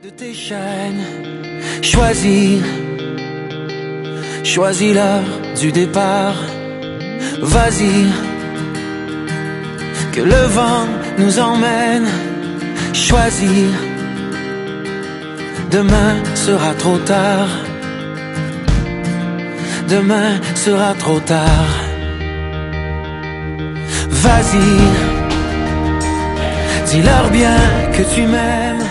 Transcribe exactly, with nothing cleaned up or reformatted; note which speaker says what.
Speaker 1: De tes chaînes, choisis, choisis l'heure du départ. Vas-y, que le vent nous emmène. Choisis, demain sera trop tard. Demain sera trop tard. Vas-y, dis-leur bien que tu m'aimes.